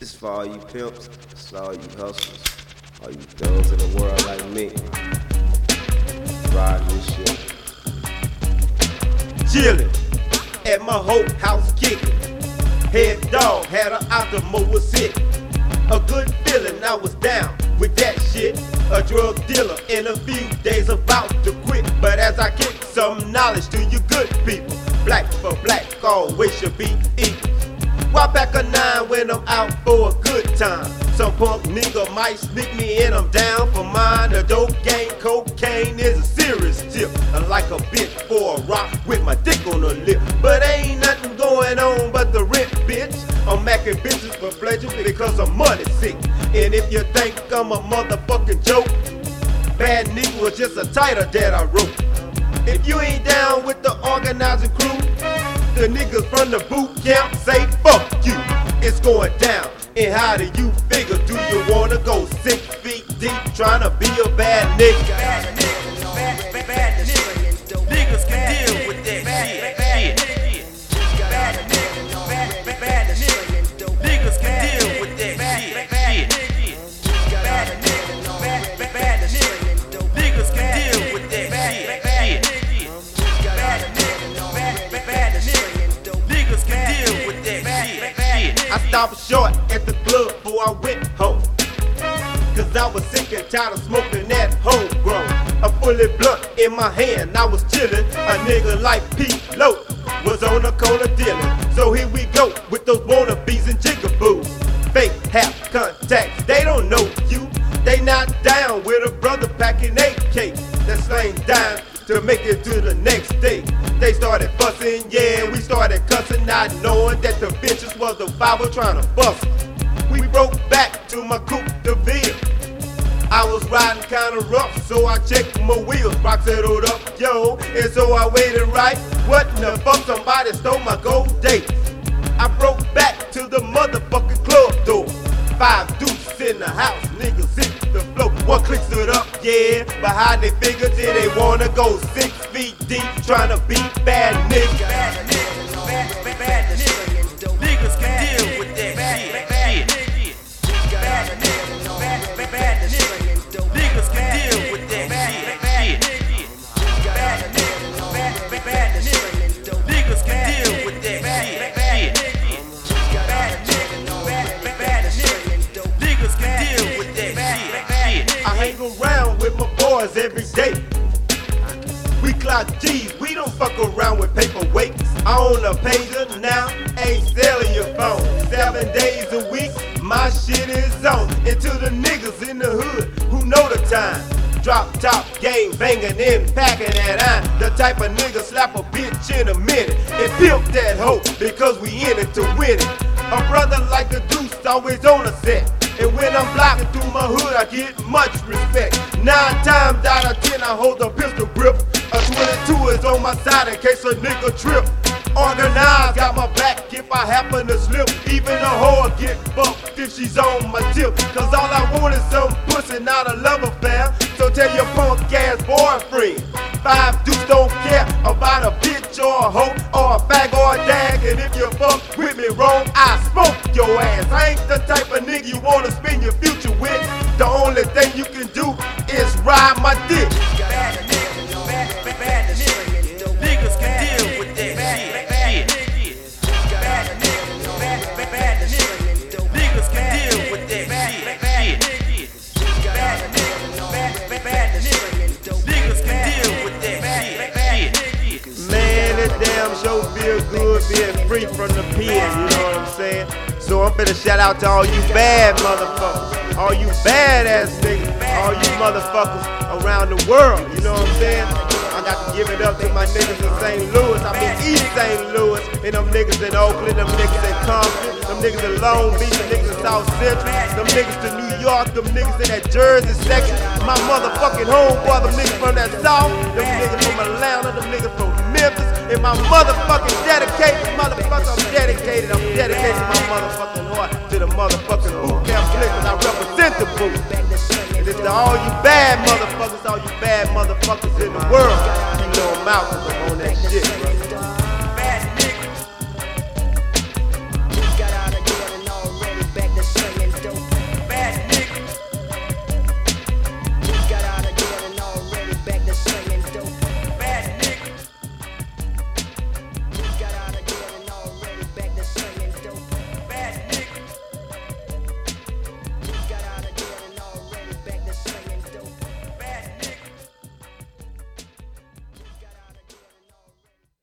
This for all you pimps, this for all you hustlers, all you thugs in the world like me. Riding this shit. Chillin' at my whole house kicking. Head dog had an Optima was sick. A good feeling, I was down with that shit. A drug dealer in a few days about to quit. But as I kick some knowledge to you good people, black for black always should be equal. Why back a 9 when I'm out for a good time? Some punk nigga might sneak me and I'm down for mine. The dope game, cocaine is a serious tip. I like a bitch for a rock with my dick on her lip. But ain't nothing going on but the rent, bitch. I'm macking bitches for pleasure because I'm money sick. And if you think I'm a motherfucking joke, Bad Nigga was just a title that I wrote. If you ain't down with the organizing crew, the niggas from the boot camp say fuck you. It's going down. And how do you figure? Do you wanna go 6 feet deep trying to be a bad nigga? Bad niggas. Niggas can deal with that shit. Bad niggas. Niggas can deal with that shit. Niggas can deal with that shit. Niggas can deal with that shit. I stopped short at the club before I went home, cause I was sick and tired of smoking that homegrown. A fully blunt in my hand, I was chillin'. A nigga like Pete Lowe was on the corner dealing. So here we go with those wannabes and jigaboos. Fake half contacts, they don't know you. They not down with a brother packing AK. That slang dime to make it to the next day. They started fussing, yeah, we started cussing, not knowing that the bitches was the Bible trying to bust. We broke back to my coupe de ville. I was riding kinda rough, so I checked my wheels. Rock settled up, yo, and so I waited right. What in the fuck, somebody stole my gold dates. I broke back to the motherfucking club door. 5 deuces in the house, niggas hit the floor. One click stood up, yeah, but how they figured did they wanna go 6 feet deep trying to be bad niggas? Niggas can deal with that shit. Niggas can deal with that shit. Niggas can deal with that shit. Niggas can deal with that shit. I hang around with my boys every day. We clock G's, we don't fuck around with paperweights. I own a pager now, ain't selling your phone. 7 days a week, my shit is on. And to the niggas in the hood who know the time, drop top game banging and packing that iron. The type of nigga slap a bitch in a minute and pimp that hoe because we in it to win it. A brother like the Deuce always on a set. And when I'm blocking through my hood, I get much respect. 9 times out of 10, I hold a pistol grip. A 22 is on my side in case a nigga trip. Organized, got my back if I happen to slip. Even a whore get bumped if she's on my tip. Cause all I want is some pussy, not a love affair. So tell your punk ass boyfriend, 5 dudes don't care about a bitch or a hoe or a fag or a dag. And if you fuck with me wrong, I smoke your ass. I ain't the type of nigga you wanna spend your future with. The only thing you can do is ride my dick. Niggas can deal with that shit. Niggas can deal with that shit. Niggas can deal with that shit. Man, this damn show feel good being free from the pen, you know what I'm saying? So I'm finna shout out to all you bad motherfuckers, all you badass niggas, all you motherfuckers around the world, you know what I'm saying? I got to give it up to my niggas in St. Louis, I mean East St. Louis, and them niggas in Oakland, them niggas in Compton, them niggas in Long Beach, them niggas in South Central, them niggas to New York, them niggas in that Jersey section, my motherfucking homeboy, them niggas from that South, them niggas from Atlanta, them niggas from Memphis, and my motherfucking dedicated, motherfucker, I'm dedicated my motherfucking heart to the motherfucking boot camp niggas. I represent the boot. And it's to all you bad motherfuckers in the world. You know I'm out 'cause I'm on that shit, bro.